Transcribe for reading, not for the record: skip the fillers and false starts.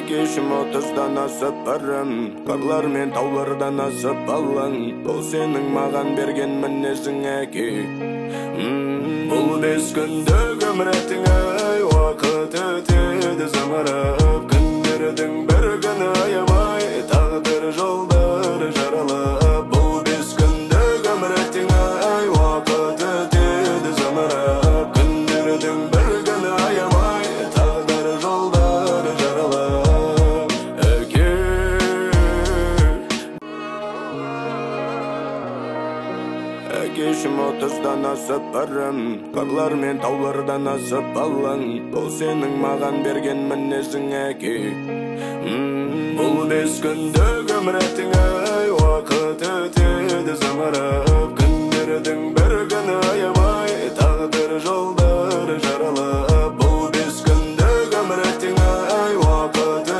Кешім 30-дан асып барым, қарлар мен таулардан асып балың. Бұл сенің маған берген мінезің әке. Бұл 5 күндік өміреттің ай, уақыт өтеді зымырап. Күндердің бір күні аямай, тағдыр жолдары жаралап. Бұл 5 күндік өміреттің ай, уақыт өтеді зымырап. Күндердің бір күні аямай, тағдыр жолдары жаралап. Әкешім 30-дан асып барым, қарлар мен таулардан асып балың. Бұл сенің маған берген мінезің әке. Бұл 5 күндік өміреттің ай, уақыт өтеді зымырап. Күндердің бір күні аямай, тағдыр жолдары жаралап. Бұл 5 күндік өміреттің ай, уақыт